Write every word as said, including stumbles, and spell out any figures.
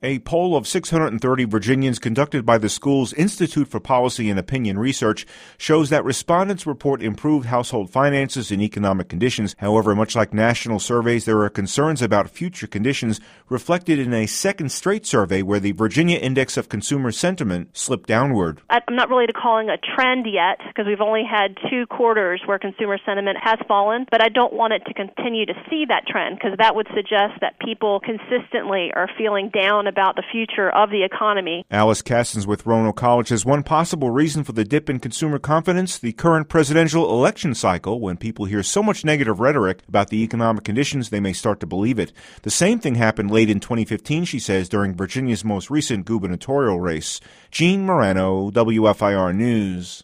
A poll of six hundred thirty Virginians conducted by the school's Institute for Policy and Opinion Research shows that respondents report improved household finances and economic conditions. However, much like national surveys, there are concerns about future conditions reflected in a second straight survey where the Virginia Index of Consumer Sentiment slipped downward. I'm not really calling a trend yet because we've only had two quarters where consumer sentiment has fallen, but I don't want it to continue to see that trend because that would suggest that people consistently are feeling down about the future of the economy. Alice Castens with Roanoke College says one possible reason for the dip in consumer confidence, the current presidential election cycle. When people hear so much negative rhetoric about the economic conditions, they may start to believe it. The same thing happened late in twenty fifteen, she says, during Virginia's most recent gubernatorial race. Gene Morano, W F I R News.